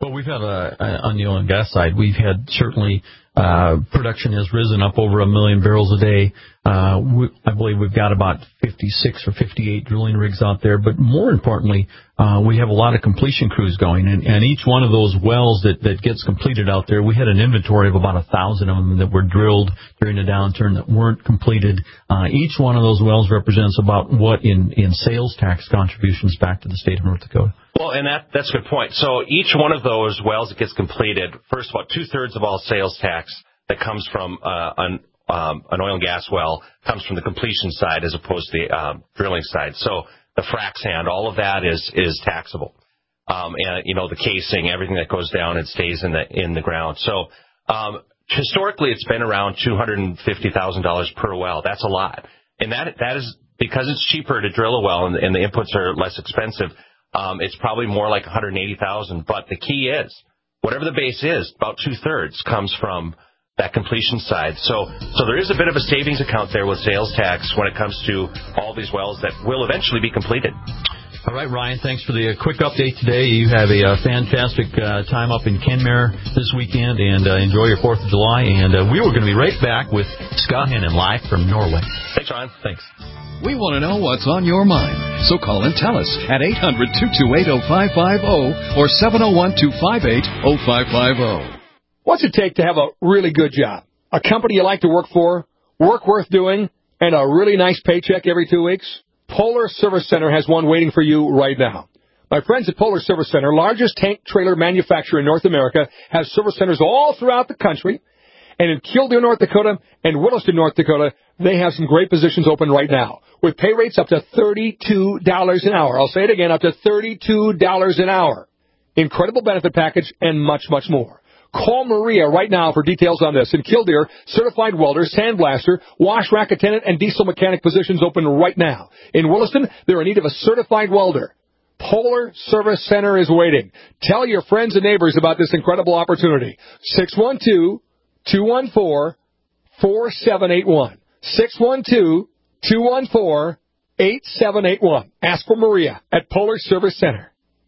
Well, we've had a, a on the oil and gas side, we've had certainly uh, production has risen up over a million barrels a day. Uh, we, I believe we've got about fifty-six or fifty-eight drilling rigs out there. But more importantly, uh, we have a lot of completion crews going, and, and each one of those wells that, that gets completed out there, we had an inventory of about a thousand of them that were drilled during the downturn that weren't completed. Uh, each one of those wells represents about what in, in sales tax contributions back to the state of North Dakota. Well, and that that's a good point. So each one of those wells that gets completed, first of all, two-thirds of all sales tax that comes from uh, an, um, an oil and gas well comes from the completion side as opposed to the um, drilling side. So the frac sand, all of that is is taxable. Um, and, you know, the casing, everything that goes down and stays in the in the ground. So um, historically, it's been around two hundred fifty thousand dollars per well. That's a lot. And that that is because it's cheaper to drill a well and, and the inputs are less expensive. Um, it's probably more like one hundred eighty thousand dollars. But the key is, whatever the base is, about two-thirds comes from that completion side. So so there is a bit of a savings account there with sales tax when it comes to all these wells that will eventually be completed. All right, Ryan, thanks for the uh, quick update today. You have a uh, fantastic uh, time up in Kenmare this weekend, and uh, enjoy your fourth of July. And uh, we were going to be right back with Scott Hennon live from Norway. Thanks, Ryan. Thanks. We want to know what's on your mind, so call and tell us at eight hundred, two two eight, oh five five oh or seven oh one, two five eight, oh five five oh. What's it take to have a really good job? A company you like to work for, work worth doing, and a really nice paycheck every two weeks? Polar Service Center has one waiting for you right now. My friends at Polar Service Center, largest tank trailer manufacturer in North America, has service centers all throughout the country. And in Killdeer, North Dakota, and Williston, North Dakota, they have some great positions open right now, with pay rates up to thirty-two dollars an hour. I'll say it again, up to thirty-two dollars an hour. Incredible benefit package and much, much more. Call Maria right now for details on this. In Killdeer, certified welder, sandblaster, wash rack attendant, and diesel mechanic positions open right now. In Williston, they're in need of a certified welder. Polar Service Center is waiting. Tell your friends and neighbors about this incredible opportunity. six one two, two one four, four seven eight one. six one two, two one four, eight seven eight one. Ask for Maria at Polar Service Center.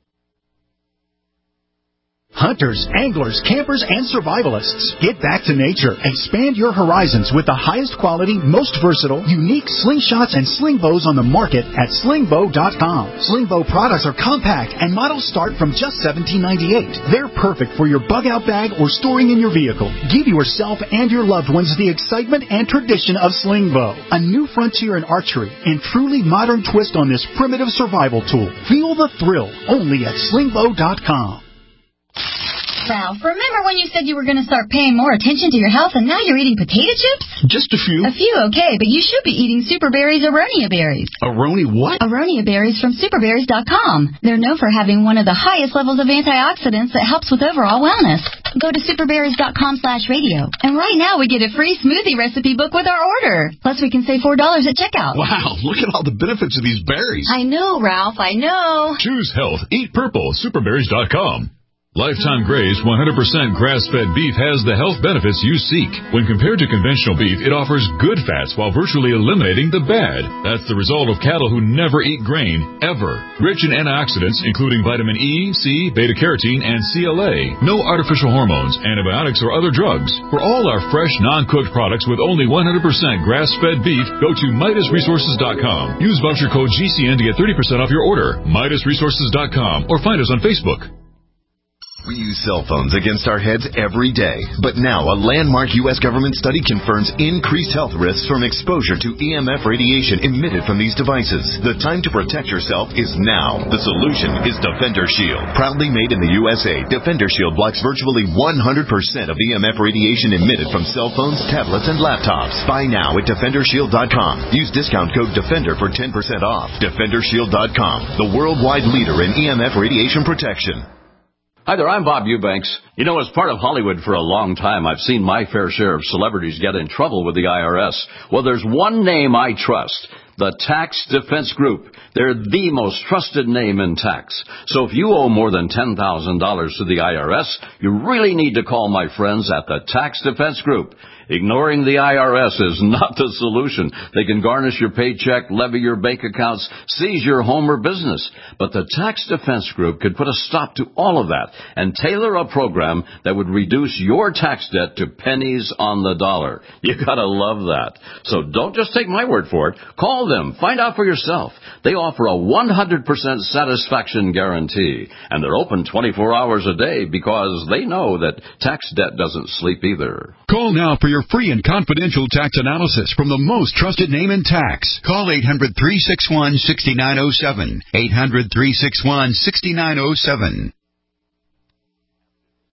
Hunters, anglers, campers, and survivalists, get back to nature. Expand your horizons with the highest quality, most versatile, unique slingshots and sling bows on the market at sling bow dot com. Sling bow products are compact and models start from just seventeen ninety-eight. They're perfect for your bug out bag or storing in your vehicle. Give yourself and your loved ones the excitement and tradition of sling bow, a new frontier in archery and truly modern twist on this primitive survival tool. Feel the thrill only at sling bow dot com. Ralph, remember when you said you were going to start paying more attention to your health and now you're eating potato chips? Just a few. A few, okay, but you should be eating Super Berries Aronia berries. Aroni what? Aronia berries from super berries dot com. They're known for having one of the highest levels of antioxidants that helps with overall wellness. Go to super berries dot com slash radio. And right now we get a free smoothie recipe book with our order. Plus we can save four dollars at checkout. Wow, look at all the benefits of these berries. I know, Ralph, I know. Choose health. Eat purple. super berries dot com. Lifetime Graze one hundred percent grass-fed beef has the health benefits you seek. When compared to conventional beef, it offers good fats while virtually eliminating the bad. That's the result of cattle who never eat grain, ever. Rich in antioxidants, including vitamin E, C, beta-carotene, and C L A. No artificial hormones, antibiotics, or other drugs. For all our fresh, non-cooked products with only one hundred percent grass-fed beef, go to Midas Resources dot com. Use voucher code G C N to get thirty percent off your order. Midas Resources dot com or find us on Facebook. We use cell phones against our heads every day, but now a landmark U S government study confirms increased health risks from exposure to E M F radiation emitted from these devices. The time to protect yourself is now. The solution is Defender Shield. Proudly made in the U S A, Defender Shield blocks virtually one hundred percent of E M F radiation emitted from cell phones, tablets, and laptops. Buy now at defender shield dot com. Use discount code DEFENDER for ten percent off. defender shield dot com, the worldwide leader in E M F radiation protection. Hi there, I'm Bob Eubanks. You know, as part of Hollywood for a long time, I've seen my fair share of celebrities get in trouble with the I R S. Well, there's one name I trust. The Tax Defense Group. They're the most trusted name in tax. So if you owe more than ten thousand dollars to the I R S, you really need to call my friends at the Tax Defense Group. Ignoring the I R S is not the solution. They can garnish your paycheck, levy your bank accounts, seize your home or business. But the Tax Defense Group could put a stop to all of that and tailor a program that would reduce your tax debt to pennies on the dollar. You gotta love that. So don't just take my word for it. Call them. Find out for yourself. They offer a one hundred percent satisfaction guarantee. And they're open twenty-four hours a day because they know that tax debt doesn't sleep either. Call now for your free and confidential tax analysis from the most trusted name in tax. Call eight hundred, three six one, six nine zero seven. eight hundred, three six one, six nine zero seven.